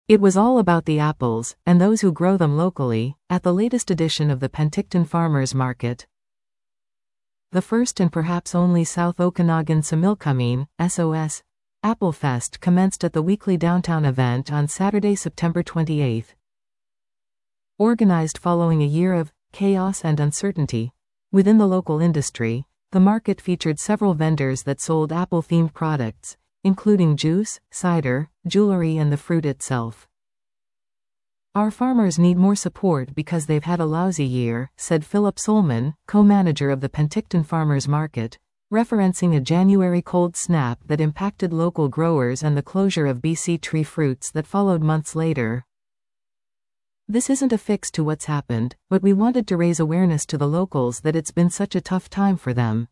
It was all about the apples, and those who grow them locally, at the latest edition of the Penticton Farmers Market. The first and perhaps only South Okanagan Similkameen, SOS, Apple Fest commenced at the weekly downtown event on Saturday, September 28. Organized following a year of chaos and uncertainty within the local industry, the market featured several vendors that sold apple-themed products, including juice, cider, jewelry and the fruit itself. Our farmers need more support because they've had a lousy year, said Philip Solman, co-manager of the Penticton Farmers Market, referencing a January cold snap that impacted local growers and the closure of BC Tree Fruits that followed months later. This isn't a fix to what's happened, but we wanted to raise awareness to the locals that it's been such a tough time for them.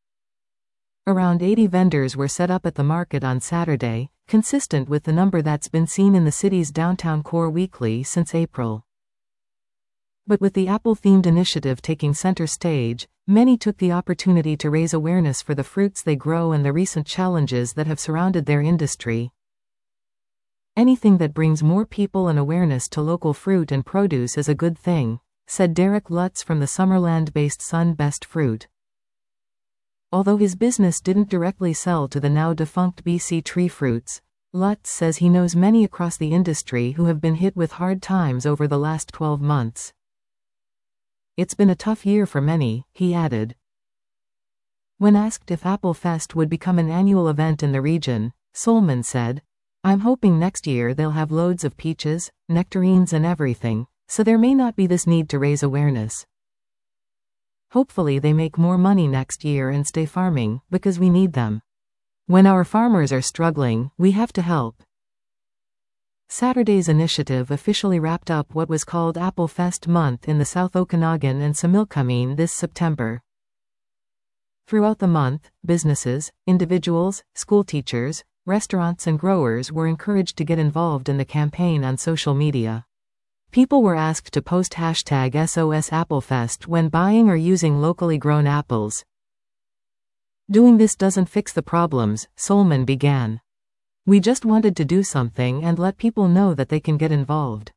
Around 80 vendors were set up at the market on Saturday, consistent with the number that's been seen in the city's downtown core weekly since April. But with the apple-themed initiative taking center stage, many took the opportunity to raise awareness for the fruits they grow and the recent challenges that have surrounded their industry. Anything that brings more people and awareness to local fruit and produce is a good thing, said Derek Lutz from the Summerland-based Sun Best Fruit. Although his business didn't directly sell to the now-defunct BC Tree Fruits, Lutz says he knows many across the industry who have been hit with hard times over the last 12 months. It's been a tough year for many, he added. When asked if Apple Fest would become an annual event in the region, Solman said, "I'm hoping next year they'll have loads of peaches, nectarines and everything, so there may not be this need to raise awareness. Hopefully they make more money next year and stay farming, because we need them. When our farmers are struggling, we have to help." Saturday's initiative officially wrapped up what was called Apple Fest Month in the South Okanagan and Similkameen this September. Throughout the month, businesses, individuals, school teachers, restaurants and growers were encouraged to get involved in the campaign on social media. People were asked to post hashtag SOS Applefest when buying or using locally grown apples. Doing this doesn't fix the problems, Solman began. We just wanted to do something and let people know that they can get involved.